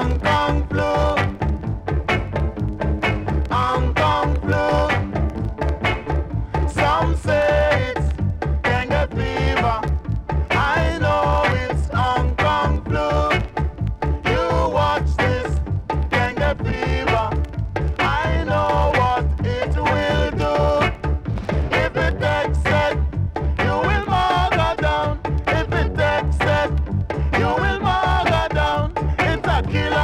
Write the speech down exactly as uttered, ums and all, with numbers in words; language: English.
Hong Kong flu. Hong Kong flu. Some say it's dengue fever. I know it's Hong Kong flu. You watch this dengue fever. I know what it will do. If it takes it, you will murder down. If it takes it, you will murder down. It's a killer.